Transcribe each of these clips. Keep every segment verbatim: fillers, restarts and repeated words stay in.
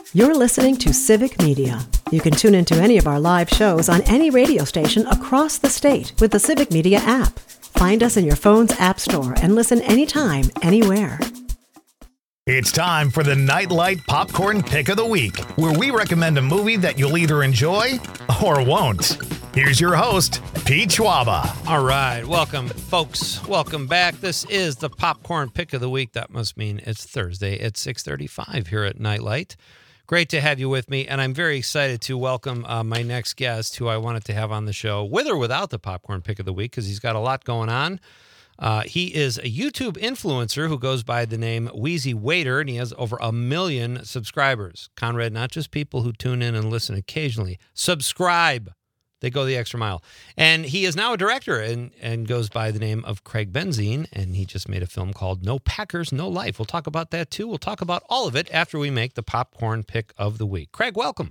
You're listening to Civic Media. You can tune into any of our live shows on any radio station across the state with the Civic Media app. Find us in your phone's app store and listen anytime, anywhere. It's time for the Nightlight Popcorn Pick of the Week, where we recommend a movie that you'll either enjoy or won't. Here's your host, Pete Schwaba. All right, welcome, folks. Welcome back. This is the Popcorn Pick of the Week. That must mean it's Thursday at six thirty-five here at Nightlight. Great to have you with me, and I'm very excited to welcome uh, my next guest, who I wanted to have on the show, with or without the Popcorn Pick of the Week, because he's got a lot going on. Uh, he is a YouTube influencer who goes by the name Wheezy Waiter, and he has over a million subscribers. Conrad, not just people who tune in and listen occasionally. Subscribe. They go the extra mile. And he is now a director and, and goes by the name of Craig Benzine, and he just made a film called No Packers, No Life. We'll talk about that, too. We'll talk about all of it after we make the Popcorn Pick of the Week. Craig, welcome.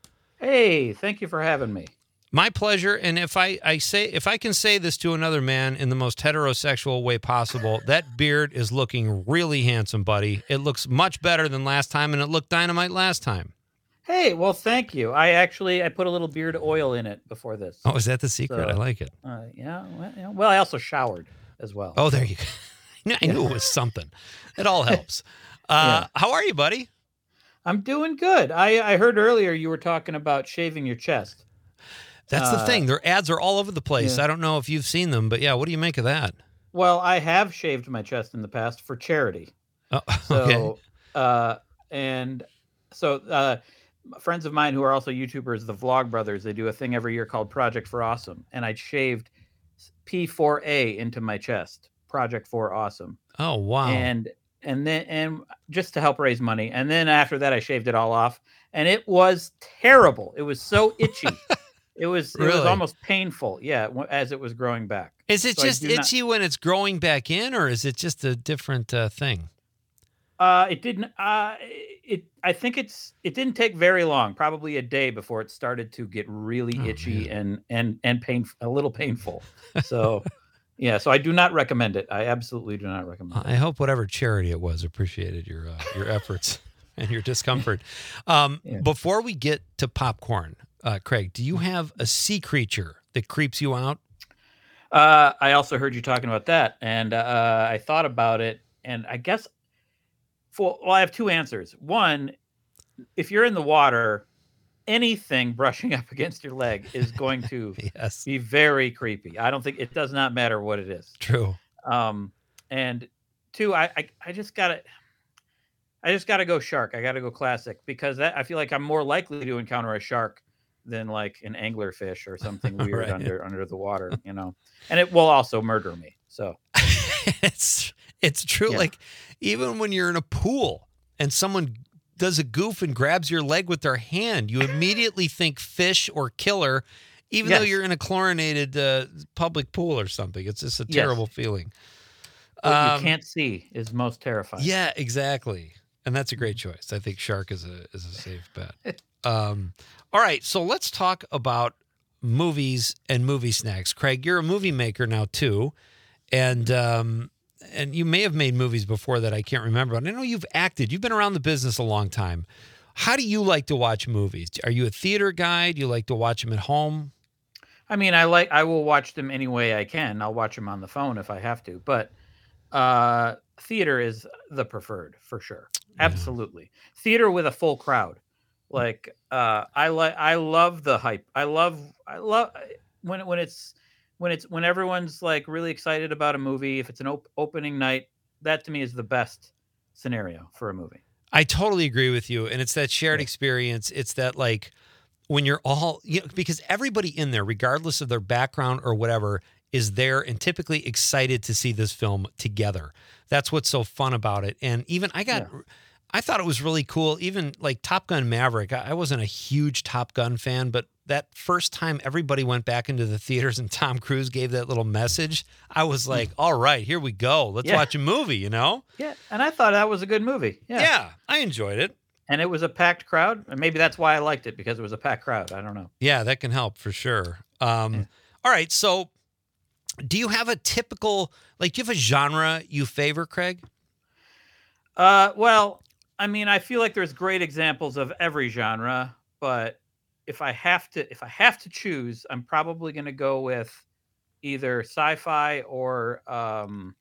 Hey, thank you for having me. My pleasure, and if I, I say if I can say this to another man in the most heterosexual way possible, that beard is looking really handsome, buddy. It looks much better than last time, and it looked dynamite last time. Hey, well, thank you. I actually I put a little beard oil in it before this. Oh, is that the secret? So, I like it. Uh, yeah, well, yeah. Well, I also showered as well. Oh, there you go. I knew it was something. It all helps. Uh, yeah. How are you, buddy? I'm doing good. I, I heard earlier you were talking about shaving your chest. That's the uh, thing. Their ads are all over the place. Yeah. I don't know if you've seen them, but yeah, what do you make of that? Well, I have shaved my chest in the past for charity. Oh, so, okay. Uh, and so uh, friends of mine who are also YouTubers, the Vlog Brothers, they do a thing every year called Project for Awesome. And I shaved P four A into my chest, Project for Awesome. Oh, wow. And and then and just to help raise money. And then after that, I shaved it all off. And it was terrible. It was so itchy. It was really? It was almost painful, yeah, as it was growing back. Is it so just itchy not, when it's growing back in, or is it just a different uh, thing? Uh, it didn't. Uh, it. I think it's. It didn't take very long, probably a day, before it started to get really oh, itchy man. and and and pain, a little painful. So, yeah. So I do not recommend it. I absolutely do not recommend it. I hope whatever charity it was appreciated your uh, your efforts and your discomfort. Um, yeah. Before we get to popcorn. Uh, Craig, do you have a sea creature that creeps you out? Uh, I also heard you talking about that, and uh, I thought about it, and I guess, for well, I have two answers. One, if you're in the water, anything brushing up against your leg is going to yes. be very creepy. I don't think it does not matter what it is. True. Um, and two, I, I, I just gotta, I just gotta go shark. I gotta go classic because that, I feel like I'm more likely to encounter a shark than like an anglerfish or something weird right. under under the water, you know. And it will also murder me. So it's it's true. Yeah. Like even when you're in a pool and someone does a goof and grabs your leg with their hand, you immediately think fish or killer, even yes. though you're in a chlorinated uh, public pool or something. It's just a terrible yes. feeling. What um, you can't see is most terrifying. Yeah, exactly. And that's a great choice. I think shark is a is a safe bet. Um, all right, so let's talk about movies and movie snacks. Craig, you're a movie maker now too, and um, and you may have made movies before that I can't remember. And I know you've acted. You've been around the business a long time. How do you like to watch movies? Are you a theater guy? Do you like to watch them at home? I mean, I like I will watch them any way I can. I'll watch them on the phone if I have to, but uh, theater is the preferred for sure. Yeah. Absolutely, theater with a full crowd. Like uh, I like, I love the hype. I love, I love when when it's when it's when everyone's like really excited about a movie. If it's an op- opening night, that to me is the best scenario for a movie. I totally agree with you, and it's that shared yeah. experience. It's that like when you're all, you know, because everybody in there, regardless of their background or whatever, is there and typically excited to see this film together. That's what's so fun about it. And even I got. Yeah. I thought it was really cool. Even like Top Gun Maverick, I wasn't a huge Top Gun fan, but that first time everybody went back into the theaters and Tom Cruise gave that little message, I was like, all right, here we go. Let's yeah. watch a movie, you know? Yeah, and I thought that was a good movie. Yeah, yeah, I enjoyed it. And it was a packed crowd. And maybe that's why I liked it, because it was a packed crowd. I don't know. Yeah, that can help for sure. Um, yeah. All right, so do you have a typical, like, do you have a genre you favor, Craig? Uh, well... I mean, I feel like there's great examples of every genre, but if I have to, if I have to choose, I'm probably going to go with either sci-fi or um,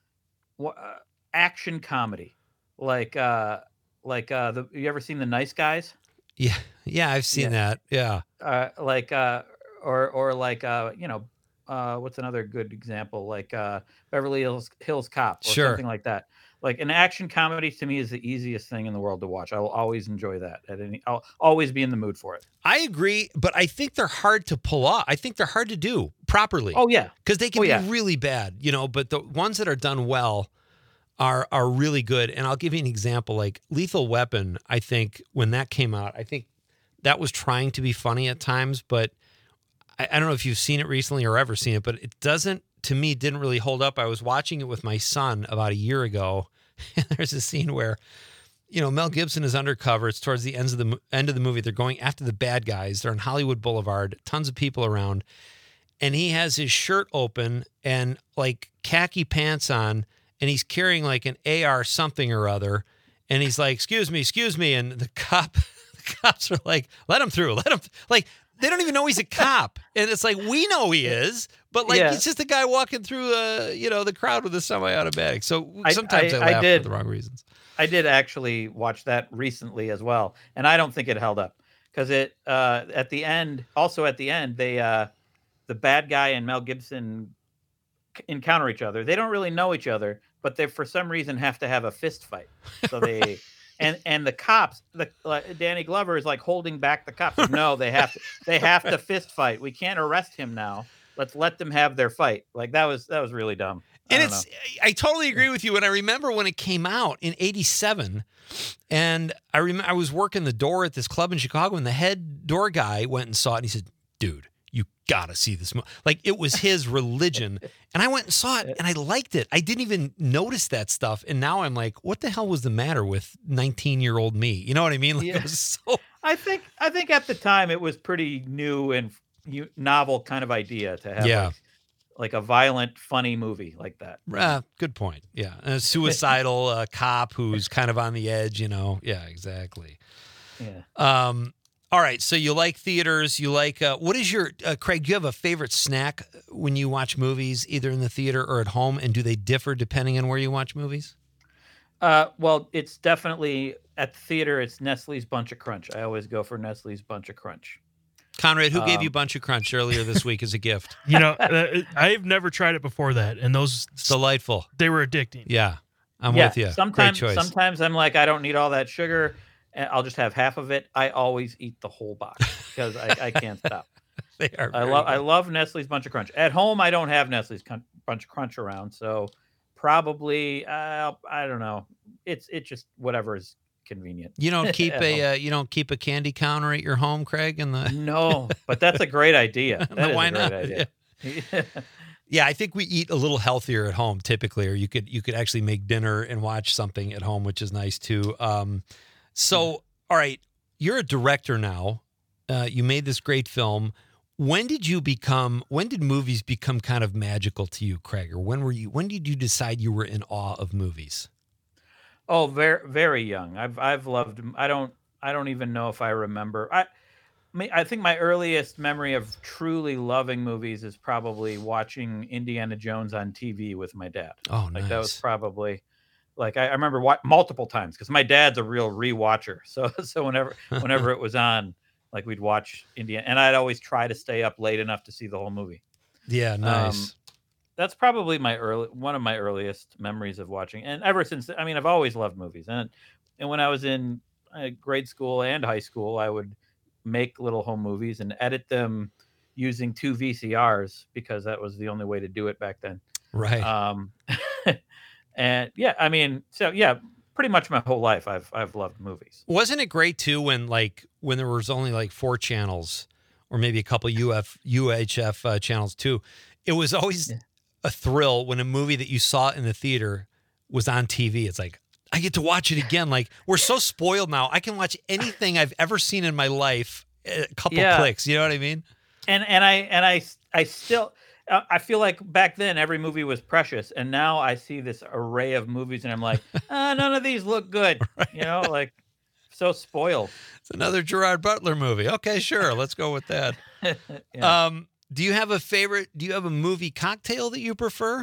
wha- uh, action comedy, like uh, like uh, the. You ever seen The Nice Guys? Yeah, yeah, I've seen Yeah. that. Yeah, Uh, like uh, or or like uh, you know, uh, what's another good example? Like uh, Beverly Hills Hills Cop or sure. something like that. Like an action comedy to me is the easiest thing in the world to watch. I will always enjoy that. At any, I'll always be in the mood for it. I agree, but I think they're hard to pull off. I think they're hard to do properly. Oh yeah, because they can oh, be yeah. really bad, you know. But the ones that are done well are are really good. And I'll give you an example. Like Lethal Weapon, I think when that came out, I think that was trying to be funny at times, but I, I don't know if you've seen it recently or ever seen it, but it doesn't, to me, didn't really hold up. I was watching it with my son about a year ago, and there's a scene where, you know, Mel Gibson is undercover. It's towards the ends of the mo- end of the movie. They're going after the bad guys. They're on Hollywood Boulevard, tons of people around, and he has his shirt open and like khaki pants on, and he's carrying like an A R something or other, and he's like, "Excuse me, excuse me," and the cop. Cops are like, let him through, let him, th-. like, they don't even know he's a cop. And it's like, we know he is, but like, Yeah. he's just a guy walking through, uh, you know, the crowd with a semi-automatic. So I- sometimes I, I- I laugh did. for the wrong reasons. I did actually watch that recently as well, and I don't think it held up because it uh, at the end, also at the end, they uh, the bad guy and Mel Gibson c- encounter each other. They don't really know each other, but they for some reason have to have a fist fight. So they. And and the cops, the uh, Danny Glover is like holding back the cops. Like, no, they have to they have to fist fight. We can't arrest him now. Let's let them have their fight. Like that was that was really dumb. I And don't it's, know. I totally agree with you. And I remember when it came out in eighty-seven, and I remember I was working the door at this club in Chicago, and the head door guy went and saw it, and he said, dude, you gotta see this movie. Like, it was his religion. And I went and saw it, and I liked it. I didn't even notice that stuff. And now I'm like, what the hell was the matter with nineteen-year-old me? You know what I mean? Like, Yeah. it was so... I think I think at the time it was pretty new and u- novel kind of idea to have Yeah. like, like a violent, funny movie like that. Uh, good point. Yeah. And a suicidal uh, cop who's kind of on the edge, you know? Yeah, exactly. Yeah. Um, all right. So you like theaters. You like, uh, what is your, uh, Craig, do you have a favorite snack when you watch movies, either in the theater or at home? And do they differ depending on where you watch movies? Uh, well, it's definitely at the theater. It's Nestle's Bunch of Crunch. I always go for Nestle's Bunch of Crunch. Conrad, who gave Um, you Bunch of Crunch earlier this week as a gift? You know, uh, I've never tried it before that, and those It's delightful. they were addicting. Yeah. I'm yeah, with you. Sometimes, Great choice. sometimes I'm like, I don't need all that sugar, and I'll just have half of it. I always eat the whole box because I, I can't stop. They are. I very love I good. love Nestle's Bunch of Crunch. At home, I don't have Nestle's Cun- Bunch of Crunch around, so probably uh, I don't know. It's it's just whatever is convenient. You don't keep At a home. uh, you don't keep a candy counter at your home, Craig, and the No, but that's a great idea. That is why a great not? idea. Yeah, I think we eat a little healthier at home typically, or you could you could actually make dinner and watch something at home, which is nice too. Um, so, all right, you're a director now. Uh, you made this great film. When did you become? When did movies become kind of magical to you, Craig? Or when were you? When did you decide you were in awe of movies? Oh, very very young. I've I've loved. 'em. I don't I don't even know if I remember. I me- I think my earliest memory of truly loving movies is probably watching Indiana Jones on T V with my dad. Oh, Like nice. that was probably like I, I remember wa- multiple times because my dad's a real rewatcher. So so whenever whenever it was on, like we'd watch Indiana, and I'd always try to stay up late enough to see the whole movie. Yeah, nice. That's probably my early one of my earliest memories of watching. And ever since, I mean, I've always loved movies. And and when I was in uh, grade school and high school, I would make little home movies and edit them using two V C Rs because that was the only way to do it back then. right. Um, and yeah, I mean, so yeah, pretty much my whole life I've I've loved movies. Wasn't it great too when like when there was only like four channels or maybe a couple U F U H F uh, channels too? It was always Yeah. a thrill when a movie that you saw in the theater was on T V. It's like I get to watch it again. Like we're so spoiled now. I can watch anything I've ever seen in my life a couple Yeah. clicks. You know what I mean? And and I and I I still uh, I feel like back then every movie was precious, and now I see this array of movies, and I'm like, ah, none of these look good. Right. You know, like so spoiled. It's another Gerard Butler movie. Okay, sure, let's go with that. Yeah. Um, do you have a favorite? Do you have a movie cocktail that you prefer?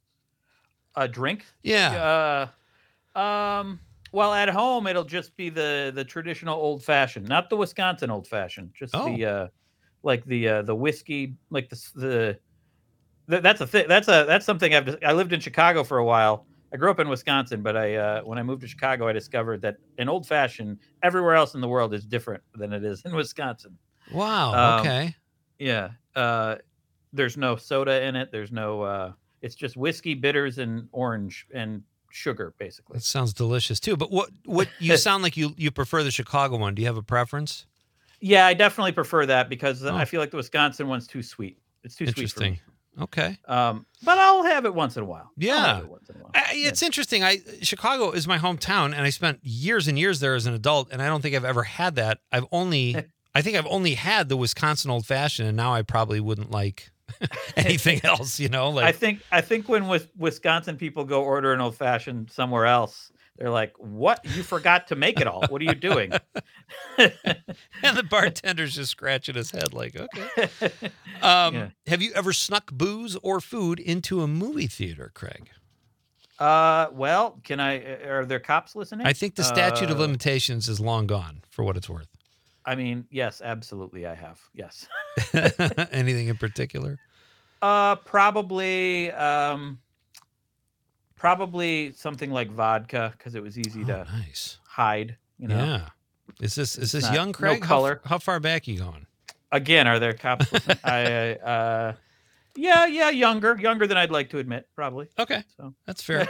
A drink? Yeah. Uh, um. Well, at home it'll just be the the traditional old fashioned, not the Wisconsin old fashioned. Just Oh. the uh, like the uh, the whiskey, like the the. th- That's a thing. That's a that's something I've. I lived in Chicago for a while. I grew up in Wisconsin, but I uh, when I moved to Chicago, I discovered that an old fashioned everywhere else in the world is different than it is in Wisconsin. Wow. Um, Okay. Yeah. Uh, there's no soda in it. There's no. Uh, it's just whiskey, bitters, and orange and sugar, basically. That sounds delicious too. But what what you sound like you you prefer the Chicago one. Do you have a preference? Yeah, I definitely prefer that because Oh. I feel like the Wisconsin one's too sweet. It's too sweet for Interesting. me. Okay. Um, but I'll have it once in a while. I'll Yeah. have it once in a while. I, it's interesting. I Chicago is my hometown, and I spent years and years there as an adult, and I don't think I've ever had that. I've only, I think I've only had the Wisconsin old fashioned, and now I probably wouldn't like anything else. You know, like I think I think when with Wisconsin people go order an old fashioned somewhere else, they're like, "What? You forgot to make it all? What are you doing?" and the bartender's just scratching his head, like, okay. Um, Yeah. Have you ever snuck booze or food into a movie theater, Craig? Uh, well, can I? Are there cops listening? I think the statute of Uh, limitations is long gone, for what it's worth. I mean, yes, absolutely, I have. Yes. Anything in particular? Uh, probably, um, probably something like vodka because it was easy Oh, to nice. hide. You know. Yeah. Is this is this not- young no Craig? How- color. How, far back you going? Again, are there cops? listening? I, uh, yeah, yeah, younger, younger than I'd like to admit, probably. Okay, So. that's fair.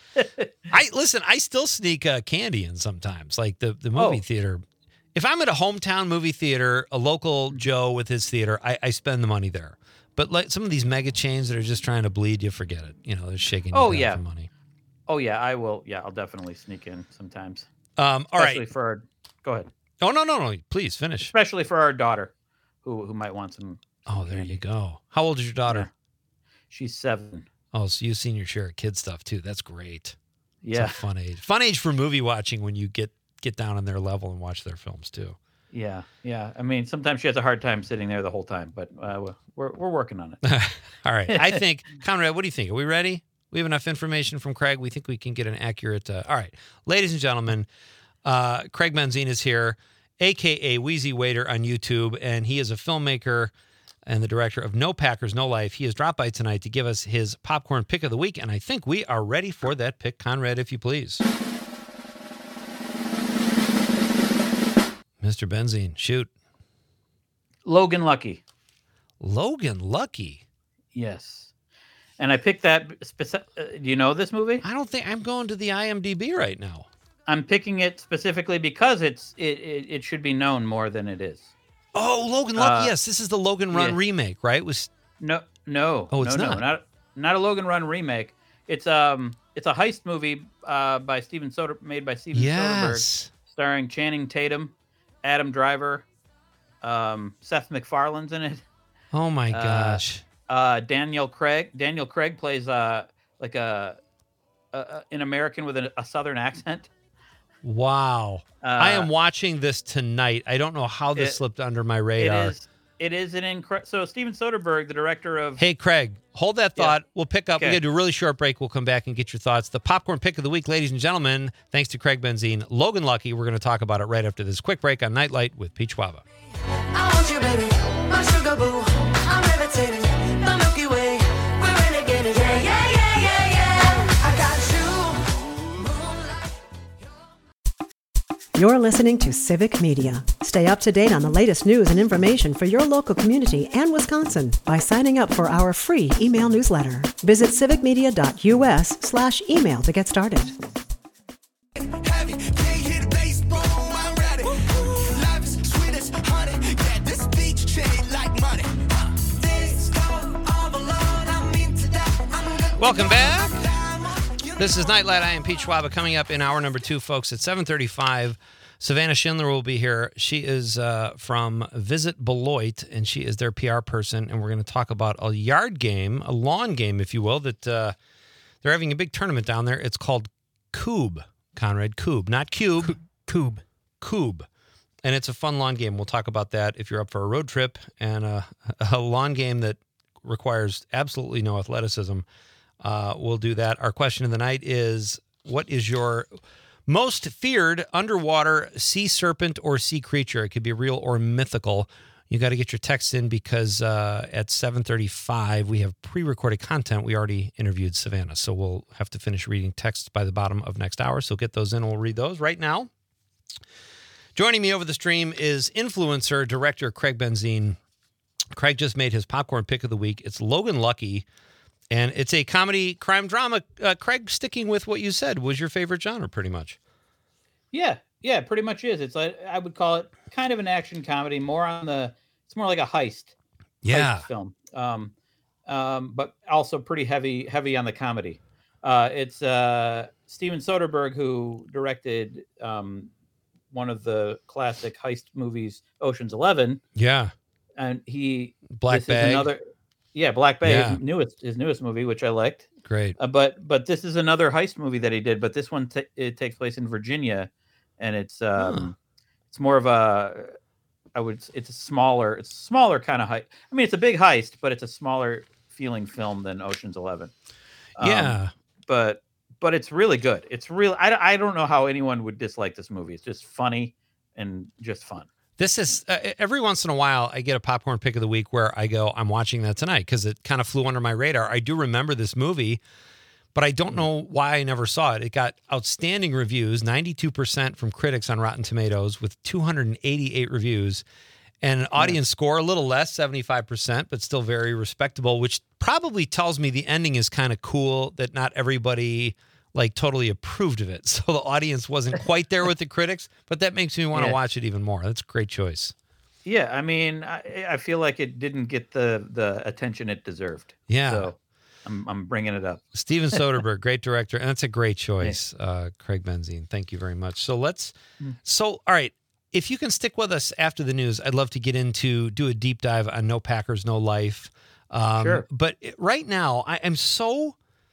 I listen. I still sneak uh, candy in sometimes, like the the movie Oh. theater. If I'm at a hometown movie theater, a local Joe with his theater, I, I spend the money there. But like some of these mega chains that are just trying to bleed you, forget it. You know, they're shaking you Oh, down yeah. for money. Oh yeah, I will. Yeah, I'll definitely sneak in sometimes. Um, all Especially right. for our, go ahead. Oh no, no, no. Please finish. Especially for our daughter, who who might want some. Oh, there you go. How old is your daughter? She's seven. Oh, so you've seen your share of kid stuff too. That's great. It's Yeah, a fun age. Fun age for movie watching when you get get down on their level and watch their films too. yeah, yeah. I mean, sometimes she has a hard time sitting there the whole time, but uh, we're we're working on it. All right. I think, Conrad, what do you think? Are we ready? We have enough information from Craig. We think we can get an accurate. Uh, all right. Ladies and gentlemen, uh, Craig Benzine is here, a k a. Wheezy Waiter on YouTube, and he is a filmmaker and the director of No Packers, No Life. He has dropped by tonight to give us his popcorn pick of the week, and I think we are ready for that pick. Conrad, if you please. Mister Benzine, shoot. Logan Lucky. Logan Lucky. Yes, and I picked that. Speci- uh, do you know this movie? I don't think I'm going to the I M D B right now. I'm picking it specifically because it's it it, it should be known more than it is. Oh, Logan Lucky. Uh, Yes, this is the Logan Run yeah. remake, right? Was No, no. Oh, it's no, not. No, not not a Logan Run remake. It's um, it's a heist movie uh by Steven Soder, made by Steven Soderbergh, yes. starring Channing Tatum, Adam Driver, um, Seth MacFarlane's in it. Oh my Uh, gosh. Uh, Daniel Craig. Daniel Craig plays uh like a, a, a an American with a, a Southern accent. Wow. Uh, I am watching this tonight. I don't know how this it- slipped under my It radar. is. It is an incredible. So Steven Soderbergh, the director of. Hey, Craig, hold that Yeah. thought. We'll pick up. We're Okay. going to do a really short break. We'll come back and get your thoughts. The popcorn pick of the week, ladies and gentlemen, thanks to Craig Benzine, Logan Lucky. We're going to talk about it right after this quick break on Nightlight with Pete Schwaba. I want you, baby, my sugar boo. I'm levitating, the Milky Way. We're renegading, yeah, yeah, yeah, yeah, yeah. I got you, moonlight. You're listening to Civic Media. Stay up to date on the latest news and information for your local community and Wisconsin by signing up for our free email newsletter. Visit civicmedia.us slash email to get started. Heavy, can't hit the bass, boom, I'm ready. Life is sweet as honey, yeah, this beach shade like money. This go all alone, I'm into that, I'm good. Welcome back. This is Nightlight. I am Pete Schwaba. Coming up in hour number two, folks, at seven thirty-five, Savannah Schindler will be here. She is uh, from Visit Beloit, and she is their P R person. And we're going to talk about a yard game, a lawn game, if you will, that uh, they're having a big tournament down there. It's called Coob, Conrad. Coob, not Cube. Coob. Coob. And it's a fun lawn game. We'll talk about that if you're up for a road trip and a, a lawn game that requires absolutely no athleticism. Uh, we'll do that. Our question of the night is, what is your most feared underwater sea serpent or sea creature? It could be real or mythical. You got to get your text in because uh, at seven thirty-five, we have pre-recorded content. We already interviewed Savannah, so we'll have to finish reading texts by the bottom of next hour. So get those in and we'll read those right now. Joining me over the stream is influencer director Craig Benzine. Craig just made his popcorn pick of the week. It's Logan Lucky, and it's a comedy crime drama. Uh, Craig, sticking with what you said, was your favorite genre pretty much. Yeah, yeah, pretty much is. It's like I would call it kind of an action comedy, more on the. It's more like a heist. Yeah. Heist film. Um, um, but also pretty heavy, heavy on the comedy. Uh, it's uh, Steven Soderbergh who directed um, one of the classic heist movies, Ocean's Eleven. Yeah. And he Black this Bag. Is another, yeah, Black Bag, Yeah. his newest his newest movie, which I liked. Great. Uh, but but this is another heist movie that he did. But this one t- it takes place in Virginia, and it's um, Huh. it's more of a I would it's a smaller it's a smaller kind of heist. I mean, it's a big heist, but it's a smaller feeling film than Ocean's Eleven. Um, Yeah. but but it's really good. It's real. I, I don't know how anyone would dislike this movie. It's just funny and just fun. This is uh, every once in a while I get a popcorn pick of the week where I go, I'm watching that tonight because it kind of flew under my radar. I do remember this movie, but I don't know why I never saw it. It got outstanding reviews, ninety-two percent from critics on Rotten Tomatoes with two hundred eighty-eight reviews, and an audience score a little less, seventy-five percent, but still very respectable, which probably tells me the ending is kind of cool, that not everybody like totally approved of it. So the audience wasn't quite there with the critics, but that makes me want to Yeah. watch it even more. That's a great choice. Yeah, I mean, I, I feel like it didn't get the the attention it deserved. Yeah. So I'm I'm bringing it up. Steven Soderbergh, great director, and that's a great choice, uh, Craig Benzine. Thank you very much. So let's, so all right, if you can stick with us after the news, I'd love to get into do a deep dive on No Packers, No Life. Um, Sure. But right now, I am so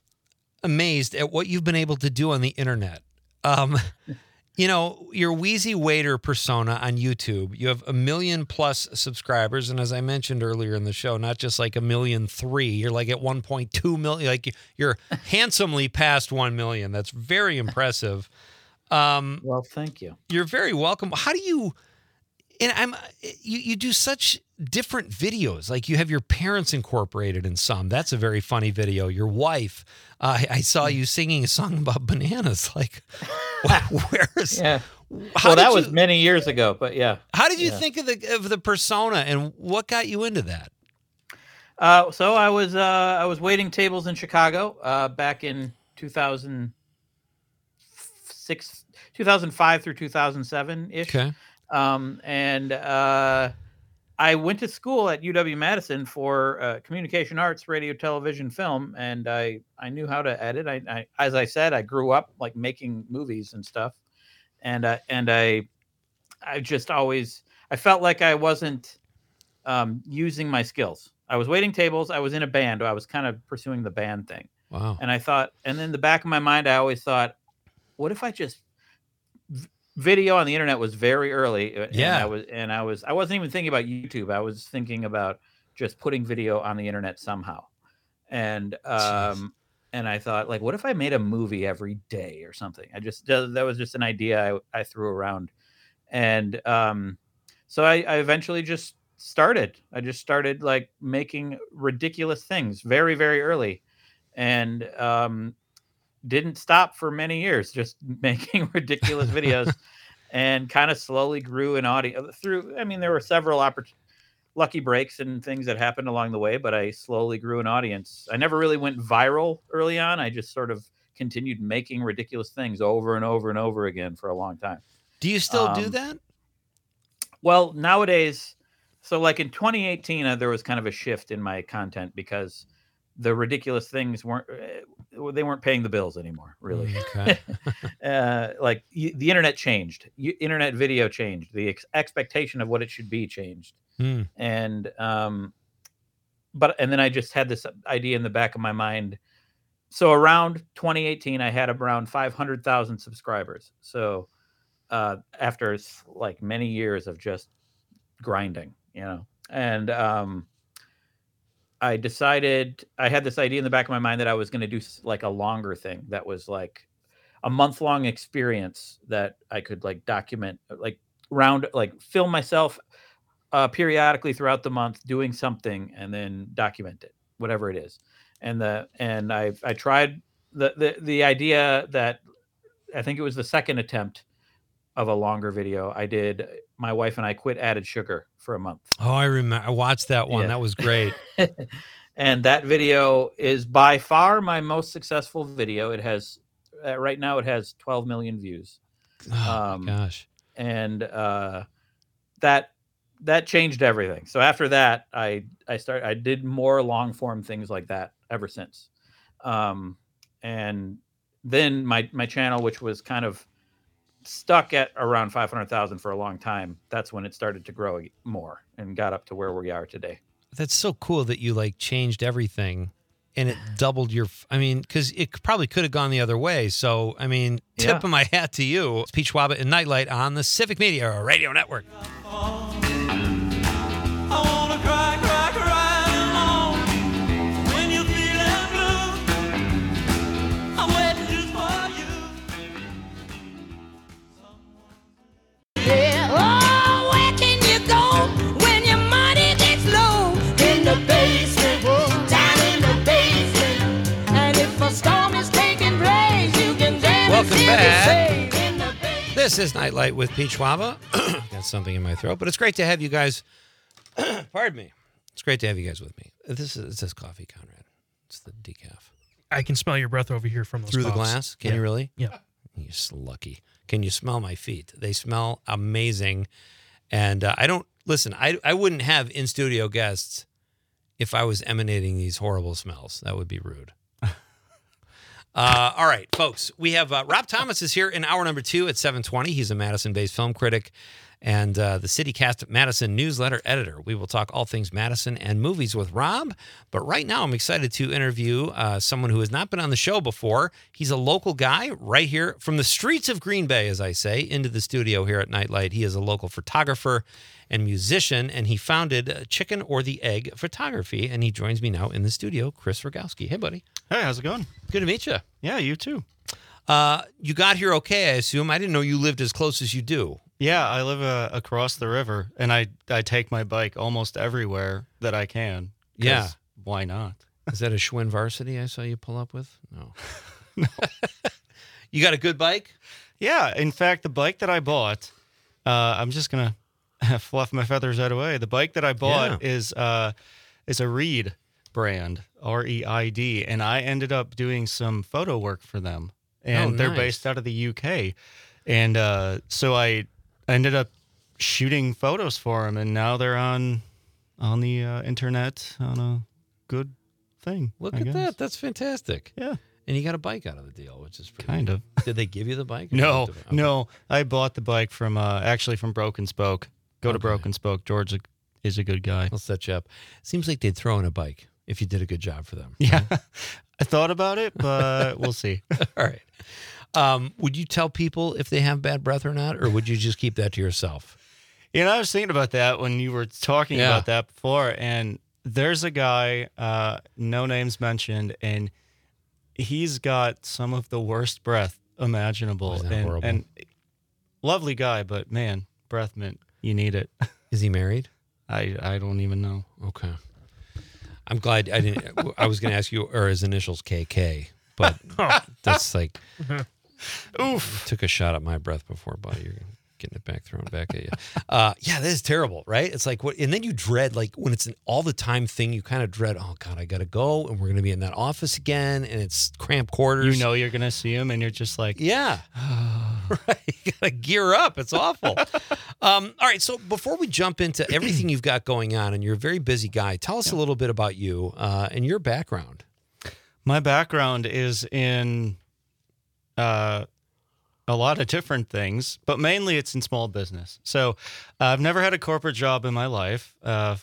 amazed at what you've been able to do on the internet. Um, you know, your Wheezy Waiter persona on YouTube, you have a million plus subscribers. And as I mentioned earlier in the show, not just like a million three, you're like at one point two million, like you're handsomely past one million. That's very impressive. Um, Well, thank you. you're very welcome. How do you, and I'm, you, you do such different videos. Like you have your parents incorporated in some. That's a very funny video. Your wife, uh, I, I saw you singing a song about bananas. Like, where's, Yeah. how well, that did was you- many years ago, but yeah. how did you yeah. think of the, of the persona and what got you into that? Uh, so I was uh, I was waiting tables in Chicago uh, back in two thousand six, two thousand five through two thousand seven ish. Okay. Um, and uh, I went to school at U W Madison for uh, communication arts, radio, television, film, and I I knew how to edit. I, I as I said, I grew up like making movies and stuff, and uh, and I I just always I felt like I wasn't um, using my skills. I was waiting tables. I was in a band. I was kind of pursuing the band thing. Wow. And I thought, and in the back of my mind, I always thought, what if I just v- video on the internet was very early. uh, And Yeah. I was, and I was, I wasn't even thinking about YouTube. I was thinking about just putting video on the internet somehow. And, um, and I thought, like, what if I made a movie every day or something? I just, that that was just an idea I, I threw around. And, um, so I, I eventually just started. I just started like making ridiculous things very, very early. And, um, didn't stop for many years, just making ridiculous videos, and kind of slowly grew an audience through. I mean, there were several oppor- lucky breaks and things that happened along the way, but I slowly grew an audience. I never really went viral early on. I just sort of continued making ridiculous things over and over and over again for a long time. Do you still do Um, that? Well, nowadays, so like in twenty eighteen, uh, there was kind of a shift in my content because the ridiculous things weren't. Uh, they weren't paying the bills anymore, really. Okay. uh, like y- the internet changed. Y- internet video changed. The ex- expectation of what it should be changed. Hmm. And um, but and then I just had this idea in the back of my mind. So around twenty eighteen, I had around five hundred thousand subscribers. So uh, after s- like many years of just grinding, you know, and um, I decided I had this idea in the back of my mind that I was going to do s- like a longer thing that was like a month long experience that I could like document, uh, like round, like film myself uh, periodically throughout the month doing something and then document it, whatever it is. And the and I I tried the the the idea that I think it was the second attempt of a longer video I did. My wife and I quit added sugar for a month. Oh, I remember. I watched that one. Yeah. That was great. And that video is by far my most successful video. It has uh, right now it has twelve million views. Oh, Um, my gosh. and uh, that that changed everything. So after that, I I start I did more long form things like that ever since. Um, and then my my channel, which was kind of stuck at around five hundred thousand for a long time, that's when it started to grow more and got up to where we are today. That's so cool that you like changed everything and it doubled your, f- I mean, because it probably could have gone the other way. So, I mean, tip Yeah. of my hat to you. It's Pete Schwab and Nightlight on the Civic Media Radio Network. I wanna cry, cry, cry alone. When you feeling blue, I'm waiting just for you. Yeah, oh, where can you go when your money gets low? In the basement, down in the basement. And if a storm is taking place, you can dance. Welcome in the back. shade in the basement. This is Nightlight with Pete Schwab. Got something in my throat, but it's great to have you guys. Pardon me. It's great to have you guys with me. This is it's this coffee, Conrad. It's the decaf. I can smell your breath over here from those Through the puffs. glass? Can Yeah. you really? Yeah. You're so lucky. Can you smell my feet? They smell amazing. And uh, I don't, listen, I, I wouldn't have in studio guests if I was emanating these horrible smells. That would be rude. uh, all right, folks, we have uh, Rob Thomas is here in hour number two at seven twenty. He's a Madison-based film critic and uh, the CityCast Madison newsletter editor. We will talk all things Madison and movies with Rob. But right now, I'm excited to interview uh, someone who has not been on the show before. He's a local guy right here from the streets of Green Bay, as I say, into the studio here at Nightlight. He is a local photographer and musician, and he founded uh, Chicken or the Egg Photography. And he joins me now in the studio, Chris Rogowski. Hey, buddy. Hey, how's it going? Good to meet you. Yeah, you too. Uh, you got here okay, I assume. I didn't know you lived as close as you do. Yeah, I live uh, across the river, and I I take my bike almost everywhere that I can. 'cause Yeah. Why not? Is that a Schwinn Varsity I saw you pull up with? No. You got a good bike? Yeah, in fact, the bike that I bought, uh, I'm just gonna fluff my feathers right away. The bike that I bought is uh, is a Reed brand, R E I D, and I ended up doing some photo work for them, and Oh, they're nice. based out of the U K, and uh, so I ended up shooting photos for them, and now they're on on the uh, internet on a good thing. Look I at guess. that. That's fantastic. Yeah, And you got a bike out of the deal, which is pretty kind of. Did they give you the bike? or No, did you- okay. no. I bought the bike from uh, actually from Broken Spoke. Go to Okay. Broken Spoke. George is a good guy. I'll set you up. Seems like they'd throw in a bike if you did a good job for them. Yeah, I thought about it, but we'll see. All right. Um, would you tell people if they have bad breath or not, or would you just keep that to yourself? You know, I was thinking about that when you were talking Yeah. about that before, and there's a guy, uh, no names mentioned, and he's got some of the worst breath imaginable. Oh, is that and, horrible? and lovely guy, but man, breath mint, you need it. Is he married? I I don't even know. Okay. I'm glad I didn't. I was going to ask you, or his initials K K, but that's like, oof. Took a shot at my breath before, buddy. You're getting it back, thrown back at you. Uh, yeah, that is terrible, right? It's like what, and then you dread, like when it's an all the time thing, you kind of dread, oh God, I got to go, and we're going to be in that office again, and it's cramped quarters. You know you're gonna see him, and you're just like, Yeah. Right. You got to gear up. It's awful. um, all right. So before we jump into everything you've got going on, and you're a very busy guy, tell us a little bit about you uh, and your background. My background is in uh, a lot of different things, but mainly it's in small business. So uh, I've never had a corporate job in my life. Uh,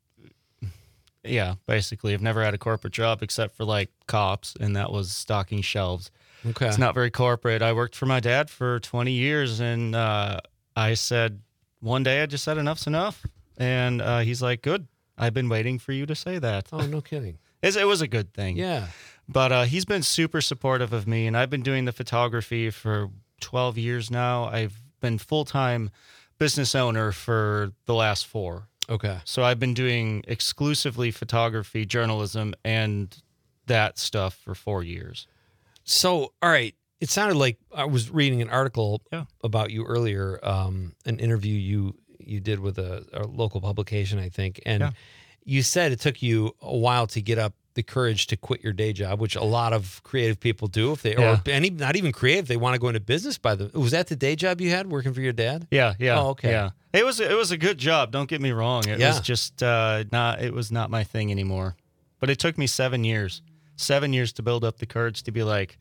yeah, basically, I've never had a corporate job except for like cops, and that was stocking shelves. Okay. It's not very corporate. I worked for my dad for twenty years, and uh, I said one day I just said enough's enough, and uh, he's like, "Good. I've been waiting for you to say that." Oh, no kidding. It's, it was a good thing. Yeah. But uh, he's been super supportive of me, and I've been doing the photography for twelve years now. I've been full-time business owner for the last four. Okay. So I've been doing exclusively photography, journalism, and that stuff for four years. So, all right. It sounded like I was reading an article Yeah. about you earlier, um, an interview you you did with a, a local publication, I think, and Yeah. you said it took you a while to get up the courage to quit your day job, which a lot of creative people do. If they Yeah. or any not even creative, they want to go into business. By the was that the day job you had working for your dad? Yeah, yeah. Oh, okay. Yeah. It was it was a good job, don't get me wrong. It Yeah. was just uh, not it was not my thing anymore. But it took me seven years. Seven years to build up the courage to be like,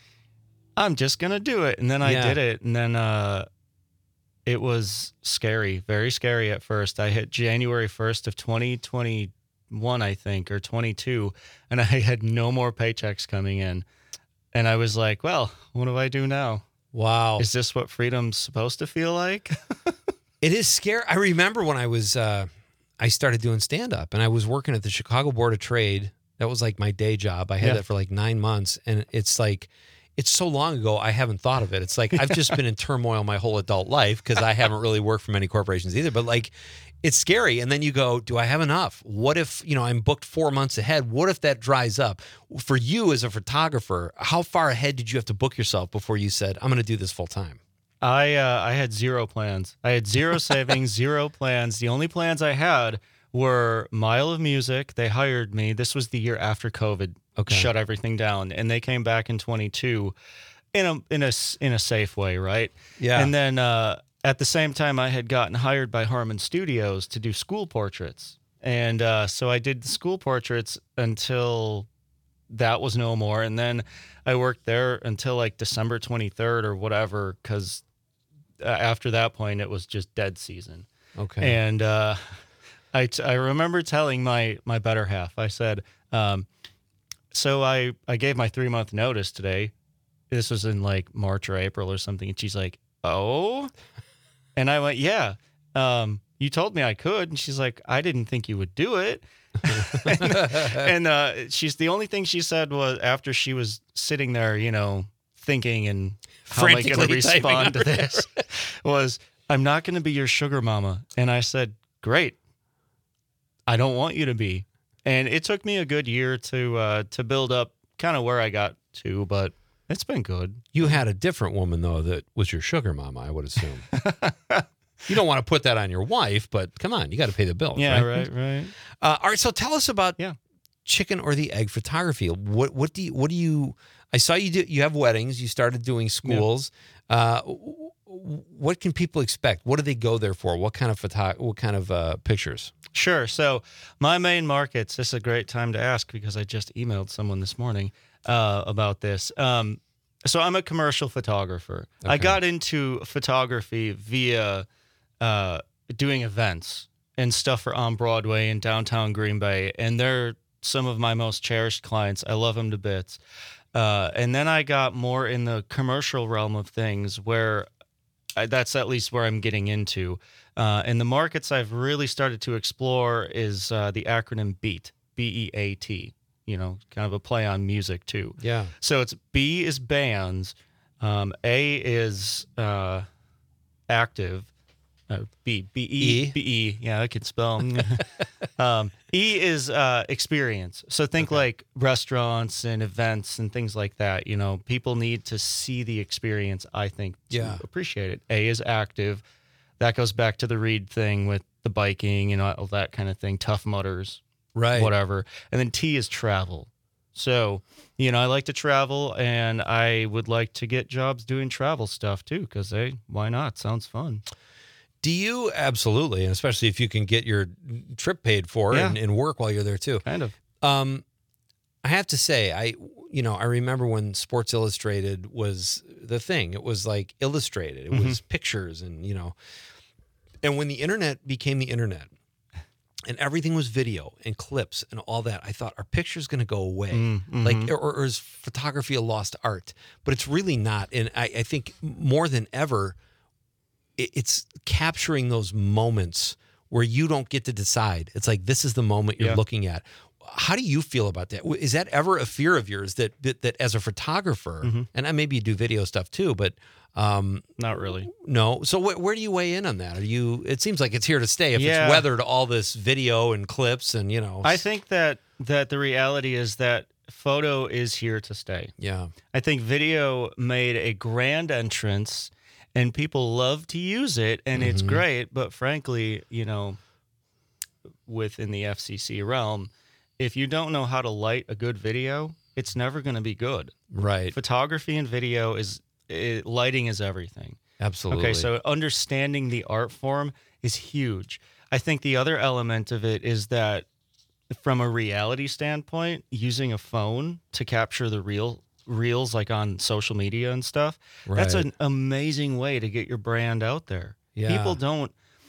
I'm just gonna do it. And then I Yeah. did it. And then uh it was scary, very scary at first. I hit January first of twenty twenty-one, I think, or twenty-two, and I had no more paychecks coming in. And I was like, well, what do I do now? Wow. Is this what freedom's supposed to feel like? It is scary. I remember when I was, uh, I started doing stand up and I was working at the Chicago Board of Trade. That was like my day job. I had Yeah. that for like nine months. And it's like, it's so long ago, I haven't thought of it. It's like, I've just been in turmoil my whole adult life because I haven't really worked for many corporations either. But like, it's scary. And then you go, do I have enough? What if, you know, I'm booked four months ahead? What if that dries up? For you as a photographer, how far ahead did you have to book yourself before you said, I'm going to do this full time? I uh, I had zero plans. I had zero savings, zero plans. The only plans I had were Mile of Music. They hired me. This was the year after COVID Okay. shut everything down, and they came back in twenty-two in a in a s- in a safe way, right? Yeah. And then uh, at the same time, I had gotten hired by Harmon Studios to do school portraits, and uh, so I did the school portraits until that was no more, and then I worked there until like December twenty-third or whatever, because uh, after that point, it was just dead season. Okay. And uh, I, t- I remember telling my, my better half, I said, um, so I, I gave my three month notice today. This was in like March or April or something. And she's like, oh, and I went, yeah, um, you told me I could. And she's like, I didn't think you would do it. and and uh, she's the only thing she said was after she was sitting there, you know, thinking and how am I going to Frantically typing respond to under this was, I'm not going to be your sugar mama. And I said, great. I don't want you to be. And it took me a good year to uh, to build up kind of where I got to, but it's been good. You had a different woman, though, that was your sugar mama, I would assume. You don't want to put that on your wife, but come on, you got to pay the bills, Yeah, right? right, right. Uh, all right, so tell us about Yeah. chicken or the egg photography. What what do you what do you? I saw you do. You have weddings. You started doing schools. Uh, what can people expect? What do they go there for? What kind of photo? What kind of uh, pictures? Sure. So my main markets, this is a great time to ask because I just emailed someone this morning uh, about this. Um, so I'm a commercial photographer. I Okay. got into photography via uh, doing events and stuff for On Broadway in downtown Green Bay. And they're some of my most cherished clients. I love them to bits. Uh, and then I got more in the commercial realm of things where I, that's at least where I'm getting into. Uh, and the markets I've really started to explore is uh, the acronym BEAT, B E A T, you know, kind of a play on music too. Yeah. So it's B is bands, um, A is uh, active, uh, B, B E, E. B E, yeah, I can spell. um, E is uh, experience. So think like restaurants and events and things like that. You know, people need to see the experience, I think, to Yeah. appreciate it. A is active. That goes back to the Reed thing with the biking and all that kind of thing, Tough Mudders, Right. whatever. And then T is travel. So, you know, I like to travel and I would like to get jobs doing travel stuff too, because, hey, why not? Sounds fun. Do you absolutely, and especially if you can get your trip paid for Yeah. and, and work while you're there too? Kind of. Um, I have to say, I you know, I remember when Sports Illustrated was the thing. It was like illustrated. It Mhm. was pictures and, you know, and when the internet became the internet and everything was video and clips and all that, I thought, are pictures going to go away? Mm, mhm. Like, or, or is photography a lost art? But it's really not. And I, I think more than ever, it, it's capturing those moments where you don't get to decide. It's like, this is the moment you're Yeah. looking at. How do you feel about that? Is that ever a fear of yours that that, that as a photographer, Mhm. and I- maybe you do video stuff too, but um, Not really. no. So wh- where do you weigh in on that? Are you? It seems like it's here to stay. If Yeah. it's weathered all this video and clips and you know, I think that that the reality is that photo is here to stay. yeah, I think video made a grand entrance and people love to use it and it's Mhm. great, but frankly, you know, within the F C C realm, if you don't know how to light a good video, it's never going to be good. right, Photography and video is it, lighting is everything. absolutely. Okay, so understanding the art form is huge. I think the other element of it is that from a reality standpoint, using a phone to capture the real reels like on social media and stuff, that's Right. an amazing way to get your brand out there. Yeah. People don't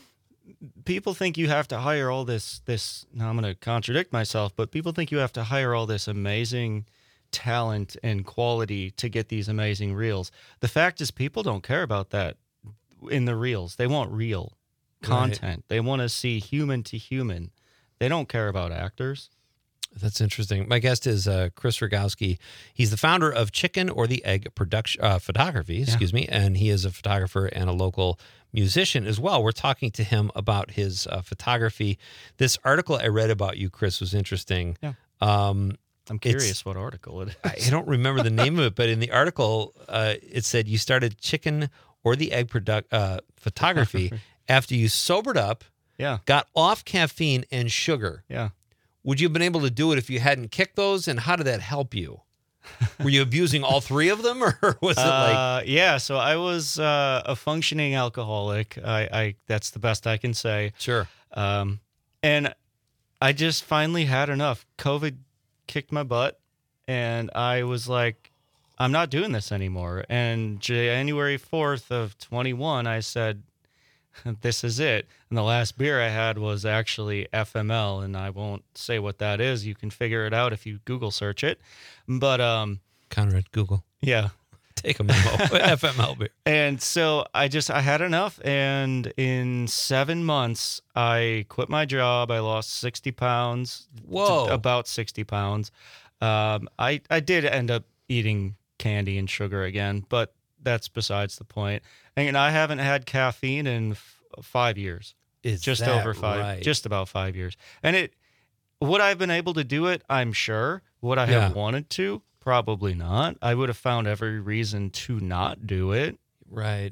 people think you have to hire all this this now I'm going to contradict myself, but people think you have to hire all this amazing talent and quality to get these amazing reels. The fact is people don't care about that in the reels. They want real content. They want to see human to human. They don't care about actors. That's interesting. My guest is uh, Chris Rogowski. He's the founder of Chicken or the Egg Production uh, Photography, excuse me, and he is a photographer and a local musician as well. We're talking to him about his uh, photography. This article I read about you, Chris, was interesting. Yeah. Um, I'm It's- curious what article it I is. don't remember the name of it, but in the article, uh, it said you started Chicken or the Egg product uh, Photography after you sobered up, Yeah. got off caffeine and sugar. Yeah. Would you have been able to do it if you hadn't kicked those? And how did that help you? Were you abusing all three of them, or was it like? Uh, yeah, so I was uh, a functioning alcoholic. I, I that's the best I can say. Sure. Um, and I just finally had enough. COVID kicked my butt, and I was like, I'm not doing this anymore. And January fourth of twenty-one, I said, this is it. And the last beer I had was actually F M L, and I won't say what that is. You can figure it out if you Google search it. But um, Conrad, Google, yeah. take a memo. F M L beer. And so I just I had enough, and in seven months I quit my job. I lost sixty pounds. Whoa. to about sixty pounds. Um, I I did end up eating candy and sugar again, but that's besides the point. And I haven't had caffeine in f- five years, Is just that over five, right? just about five years. And it would I have been able to do it? I'm sure. Would I Yeah. have wanted to? Probably not. I would have found every reason to not do it. Right.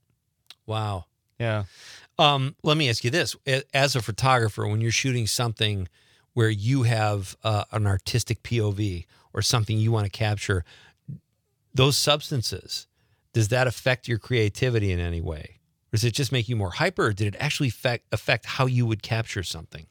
Wow. Yeah. Um, let me ask you this: A- as a photographer, when you're shooting something where you have uh, an artistic P O V or something you want to capture, those substances, does that affect your creativity in any way? Or does it just make you more hyper, or did it actually affect, affect how you would capture something?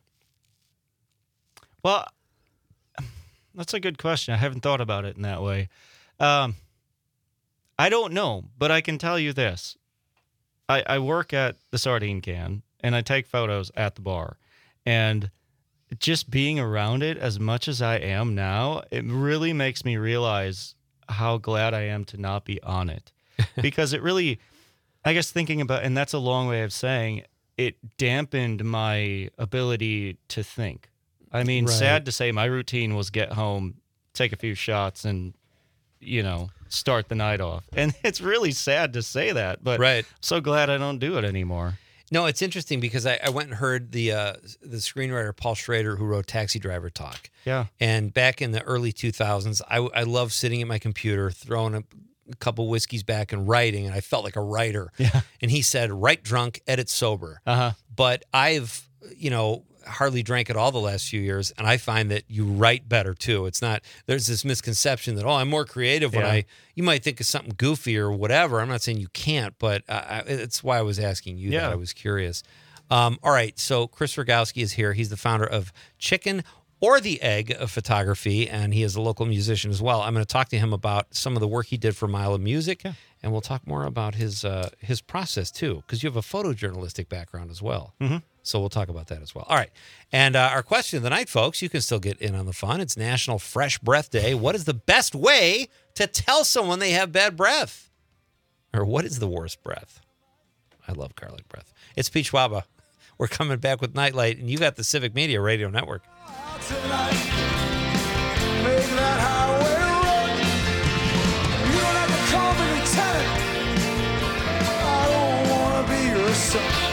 Well, that's a good question. I haven't thought about it in that way. Um, I don't know, but I can tell you this. I, I work at the Sardine Can, and I take photos at the bar. And just being around it as much as I am now, it really makes me realize how glad I am to not be on it. Because it really, I guess thinking about, and that's a long way of saying, it dampened my ability to think. I mean, Right. sad to say, my routine was get home, take a few shots, and, you know, start the night off. And it's really sad to say that, but Right. I'm so glad I don't do it anymore. No, it's interesting because I, I went and heard the uh, the screenwriter Paul Schrader, who wrote Taxi Driver, talk. Yeah. And back in the early two thousands, I, I loved sitting at my computer, throwing a, a couple whiskeys back and writing, and I felt like a writer. Yeah. And he said, write drunk, edit sober. Uh-huh. But I've, you know, hardly drank at all the last few years, and I find that you write better too. It's not, there's this misconception that, oh, I'm more creative when Yeah. I, you might think of something goofy or whatever. I'm not saying you can't, but uh, I- it's why I was asking you that. Yeah. I was curious. Um, all right, so Chris Rogowski is here. He's the founder of Chicken or the Egg of Photography, and he is a local musician as well. I'm going to talk to him about some of the work he did for Mile of Music, Yeah. and we'll talk more about his uh, his process too, because you have a photojournalistic background as well. Mm-hmm. So we'll talk about that as well. All right. And uh, our question of the night, folks, you can still get in on the fun. It's National Fresh Breath Day. What is the best way to tell someone they have bad breath? Or what is the worst breath? I love garlic breath. It's Pete Schwaba. We're coming back with Nightlight, and you got the Civic Media Radio Network. Tonight, make that highway run. You don't have to call me lieutenant. I don't wanna be your son.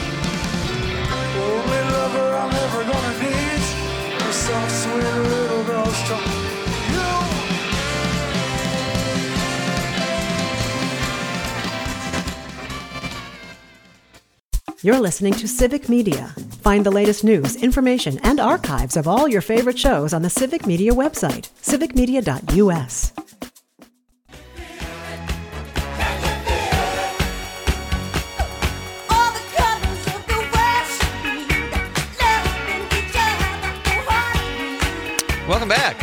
Only lover I'm ever gonna need. A soft, sweet little girl's tongue. You're listening to Civic Media. Find the latest news, information, and archives of all your favorite shows on the Civic Media website, civic media dot u s. All the colors of the world should be loving each other wholeheartedly. Welcome back.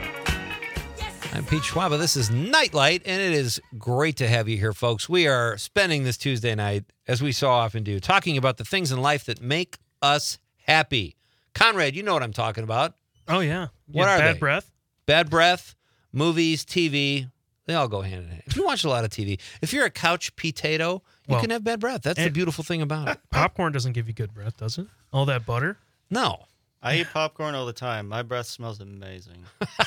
I'm Pete Schwaba. This is Nightlight, and it is great to have you here, folks. We are spending this Tuesday night, as we so often do, talking about the things in life that make us happy. Conrad, you know what I'm talking about. Oh, yeah. What Yeah, are bad they? breath. Bad breath, movies, T V, they all go hand in hand. If you watch a lot of T V, if you're a couch potato, you Well, can have bad breath. That's the and- beautiful thing about it. Popcorn doesn't give you good breath, does it? All that butter. No. I eat popcorn all the time. My breath smells amazing.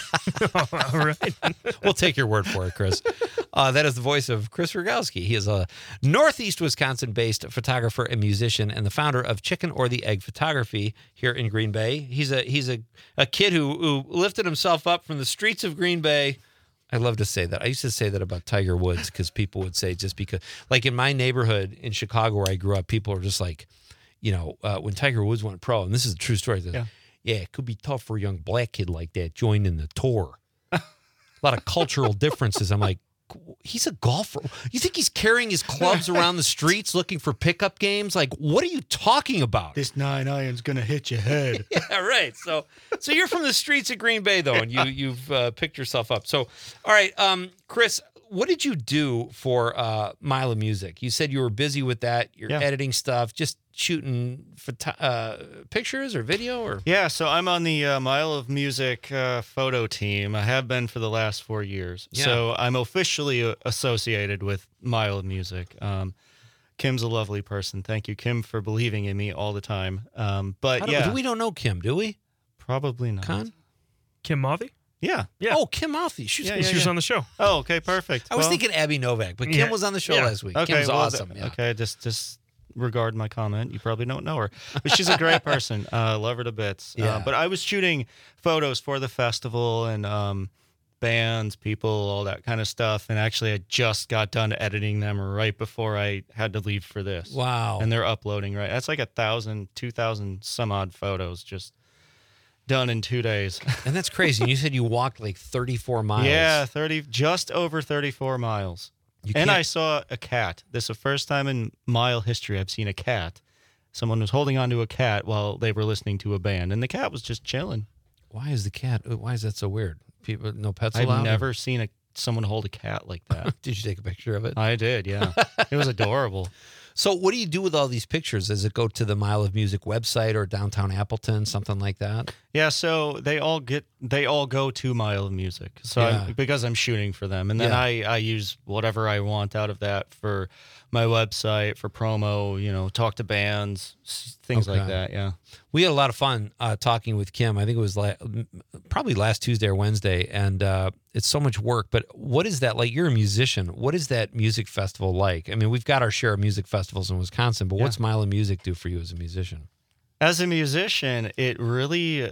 All right. We'll take your word for it, Chris. Uh, that is the voice of Chris Rogowski. He is a Northeast Wisconsin-based photographer and musician, and the founder of Chicken or the Egg Photography here in Green Bay. He's a he's a, a kid who who lifted himself up from the streets of Green Bay. I love to say that. I used to say that about Tiger Woods because people would say just because, like in my neighborhood in Chicago where I grew up, people were just like, you know, uh, when Tiger Woods went pro, and this is a true story. Yeah. Yeah, it could be tough for a young black kid like that joining the tour. A lot of cultural differences. I'm like, he's a golfer. You think he's carrying his clubs around the streets looking for pickup games? Like, what are you talking about? This nine iron's gonna hit your head. Yeah, right. So, so you're from the streets of Green Bay, though, and you you've uh, picked yourself up. So, all right, um, Chris, what did you do for uh, Mile of Music? You said you were busy with that. You're Yeah. editing stuff, just shooting photo- uh, pictures or video, or Yeah, so I'm on the uh, Mile of Music uh, photo team. I have been for the last four years. Yeah. So I'm officially uh, associated with Mile of Music. Um, Kim's a lovely person. Thank you, Kim, for believing in me all the time. Um, but How do- yeah, we don't know Kim, do we? probably not. Con? Kim Mothy? Yeah. Yeah. Oh, Kim Mothy. She's Yeah, she was on the show. Oh, okay, perfect. I was Well, thinking Abby Novak, but Kim Yeah. was on the show Yeah. last week. Okay, Kim's well, awesome. th- Yeah. Okay, just just regard my comment. You probably don't know her, but she's a great person. Uh, love her to bits. Yeah. Uh, but I was shooting photos for the festival and um, bands, people, all that kind of stuff. And actually, I just got done editing them right before I had to leave for this. Wow. And they're uploading right. That's like a thousand, two thousand some odd photos just done in two days. And that's crazy. And you said you walked like thirty-four miles. Yeah, thirty, just over thirty-four miles. You And can't- I saw a cat. This is the first time in mile history I've seen a cat. Someone was holding onto a cat while they were listening to a band, and the cat was just chilling. Why is the cat? Why is that so weird? People, no pets I've allowed. never seen a someone hold a cat like that. Did you take a picture of it? I did, yeah. It was adorable. So, what do you do with all these pictures? Does it go to the Mile of Music website or downtown Appleton, something like that? Yeah, so they all get they all go to Mile of Music. So Yeah. I'm, because I'm shooting for them, and then Yeah. I I use whatever I want out of that for my website, for promo. You know, talk to bands, s- things like Okay. that. Yeah. We had a lot of fun uh, talking with Kim. I think it was la- probably last Tuesday or Wednesday, and uh, it's so much work. But what is that like? You're a musician. What is that music festival like? I mean, we've got our share of music festivals in Wisconsin, but Yeah. what's Mile of Music do for you as a musician? As a musician, it really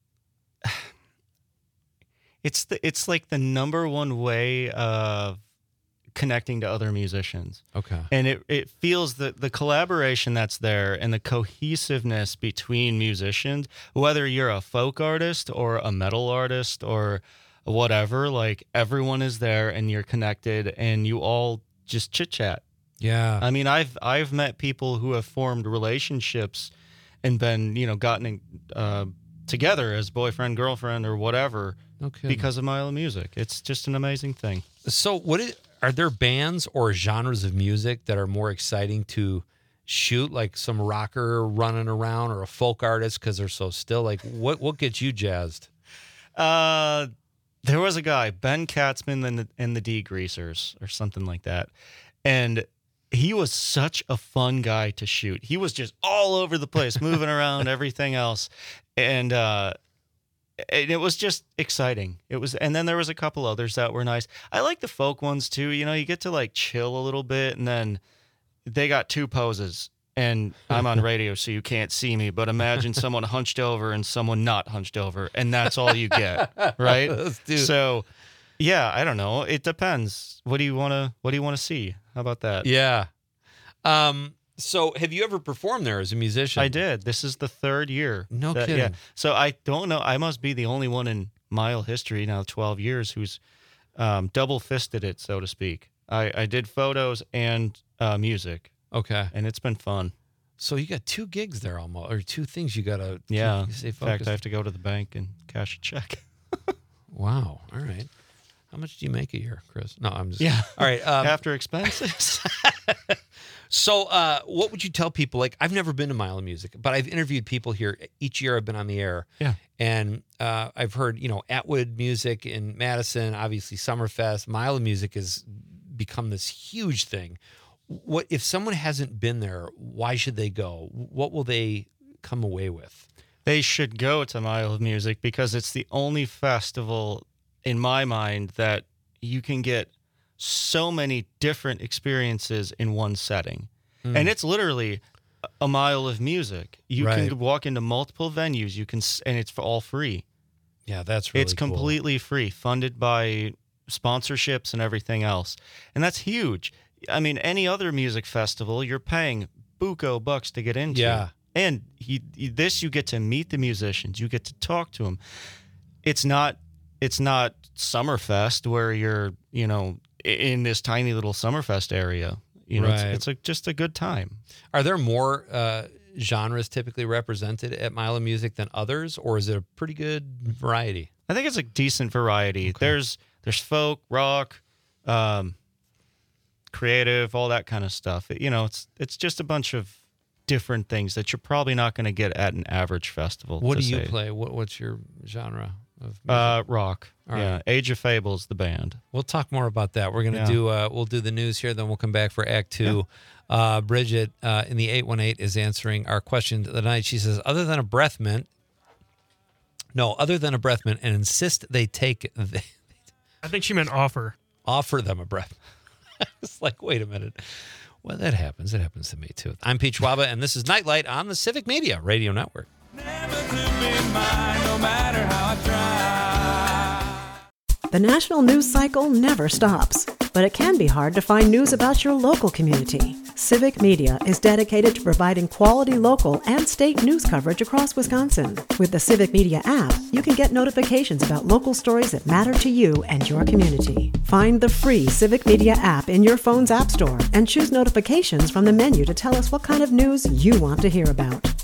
it's the it's like the number one way of connecting to other musicians. Okay. And it, it feels that the collaboration that's there and the cohesiveness between musicians, whether you're a folk artist or a metal artist or whatever, like everyone is there and you're connected and you all just chit chat. Yeah. I mean, I've I've met people who have formed relationships and been, you know, gotten in, uh, together as boyfriend, girlfriend, or whatever No kidding. because of Mile of Music. It's just an amazing thing. So, what is, are there bands or genres of music that are more exciting to shoot, like some rocker running around or a folk artist because they're so still? Like, what what gets you jazzed? Uh, there was a guy, Ben Katzman and the, and the Degreasers or something like that. And he was such a fun guy to shoot. He was just all over the place, moving around, everything else. And, uh, and it was just exciting. It was, and then there was a couple others that were nice. I like the folk ones too. You know, you get to like chill a little bit, and then they got two poses. And I'm on radio, so you can't see me. But imagine someone hunched over and someone not hunched over, and that's all you get, right? Let's do- So, yeah, I don't know. It depends. What do you want to? What do you want to see? How about that? Yeah. Um. So, have you ever performed there as a musician? I did. This is the third year. No that- kidding. Yeah. So I don't know. I must be the only one in Mile history now, twelve years, who's um, double fisted it, so to speak. I, I did photos and uh, music, Okay. and it's been fun. So you got two gigs there almost, or two things you got to Yeah. stay In focused. fact, I have to go to the bank and cash a check. Wow. All right. How much do you make a year, Chris? No, I'm just. Yeah. All right. Um, After expenses. so, uh, what would you tell people? Like, I've never been to Mile of Music, but I've interviewed people here each year. I've been on the air. Yeah. And uh, I've heard, you know, Atwood Music in Madison, obviously Summerfest. Mile of Music has become this huge thing. What if someone hasn't been there? Why should they go? What will they come away with? They should go to Mile of Music because it's the only festival, in my mind, that you can get so many different experiences in one setting. Mm. And it's literally a mile of music. You Right. can walk into multiple venues. You can, s- and it's all free. Yeah, that's really It's cool. completely free, funded by sponsorships and everything else. And that's huge. I mean, any other music festival, you're paying buco bucks to get into. Yeah. And he, he- this, you get to meet the musicians. You get to talk to them. It's not, it's not Summerfest where you're, you know, i- in this tiny little Summerfest area. You know, Right. it's, it's a, just a good time. Are there more uh, genres typically represented at Mile of Music than others, or is it a pretty good variety? I think it's a decent variety. There's there's folk, rock, um, creative, all that kind of stuff. It- you know, it's it's just a bunch of different things that you're probably not going to get at an average festival. What to do you say. play? What, what's your genre of music? Uh, rock. All yeah, right. Age of Fables, the band. We'll talk more about that. We're gonna Yeah. do uh, we'll do the news here, then we'll come back for Act Two. Uh, Bridget uh, in the eight one eight is answering our question of the night. She says, "Other than a breath mint, no, other than a breath mint, and insist they take they I think she meant offer. offer them a breath." It's like, wait a minute. Well, that happens. It happens to me too. I'm Pete Schwaba, and this is Nightlight on the Civic Media Radio Network. The national news cycle never stops, but it can be hard to find news about your local community. Civic Media is dedicated to providing quality local and state news coverage across Wisconsin. With the Civic Media app, you can get notifications about local stories that matter to you and your community. Find the free Civic Media app in your phone's app store and choose notifications from the menu to tell us what kind of news you want to hear about.